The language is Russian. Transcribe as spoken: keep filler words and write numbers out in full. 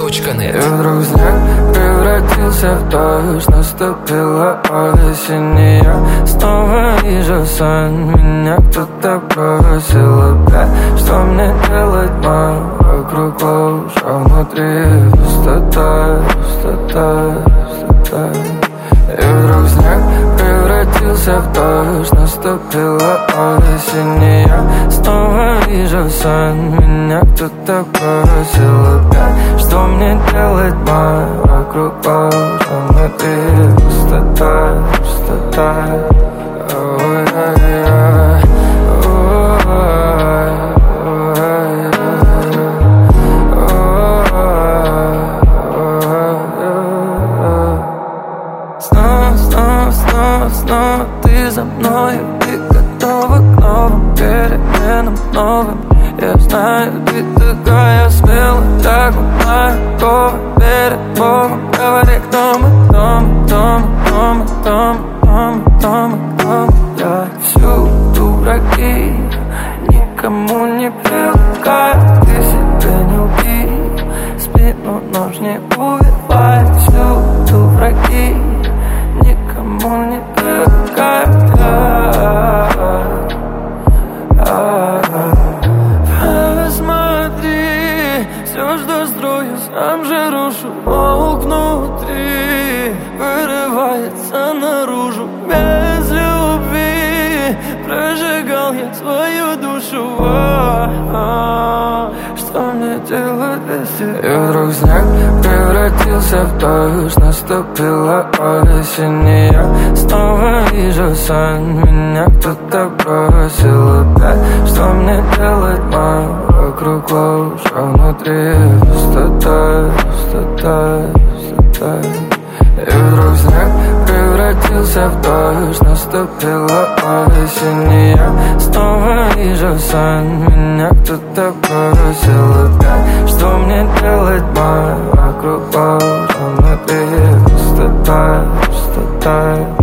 точка нет. И вдруг снег превратился в дождь, наступила осень, и я снова вижу сон. Меня кто-то бросил опять. Что мне делать, мам? Вокруг ложь, а внутри пустота, пустота, пустота. И вдруг снег превратился в дождь, наступила осень, и я снова вижу сон. Меня кто-то бросил опять. Что мне делать, мам? Вокруг ложь, а внутри пустота, пустота. Ой-ой-ой. Снова ты за мною, ты готова к новым переменам, новым. Я знаю, ты такая смелая, так легко перед Богом. Говори, кто мы, кто мы, кто мы, кто мы, кто мы, кто мы, кто мы. Я всюду враги, никому не привыкаю. Ты себя не убей, спину нож не убивай. Всюду враги, никому не привыкаю. Посмотри, все, что строю, сам же рушу. Волк внутри вырывается наружу. Без любви прожигал я свою душу. Что мне делать без тебя? И вдруг снег превратился в дождь, наступила осень, и я снова вижу сон. Меня кто-то бросил опять. Что мне делать, мам? Вокруг ложь, а внутри пустота, пустота, пустота. И вдруг снег превратился в дождь, наступила осень, и я снова вижу сон. Меня кто-то бросил опять. Что мне делать, мам? Вокруг ложь, а внутри пустота, пустота.